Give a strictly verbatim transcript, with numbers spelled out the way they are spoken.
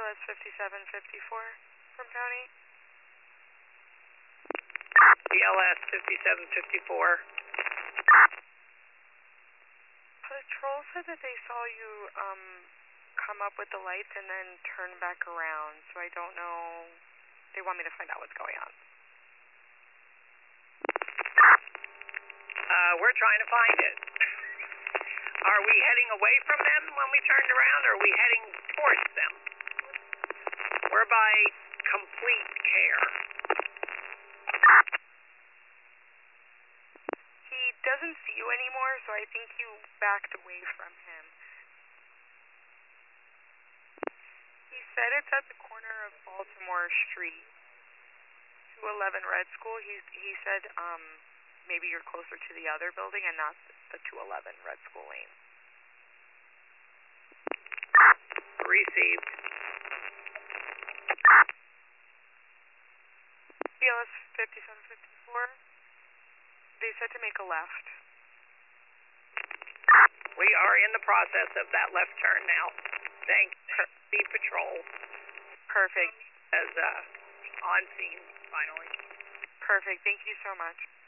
S fifty-seven fifty-four from County. B L S fifty-seven fifty-four. Patrol said that they saw you um, come up with the lights and then turn back around, so I don't know. They want me to find out what's going on. Uh, we're trying to find it. Are we heading away from them when we turned around, or are we heading towards them? We're by Complete Care. He doesn't see you anymore, so I think you backed away from him. He said it's at the corner of Baltimore Street, two eleven Red School. He, he said um, maybe you're closer to the other building and not the two eleven Red School lane. Received. B L S fifty-seven fifty-four. They said to make a left. We are in the process of that left turn now. Thanks, the patrol. Perfect. As uh, on scene, finally. Perfect. Thank you so much.